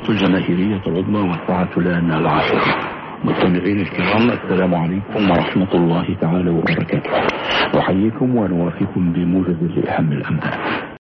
الإذاعة الجماهيرية العظمى والساعة الآن 10. مستمعين الكرام، السلام عليكم ورحمة الله تعالى وبركاته. أحييكم ونوافيكم بموجز لأهم الأنباء.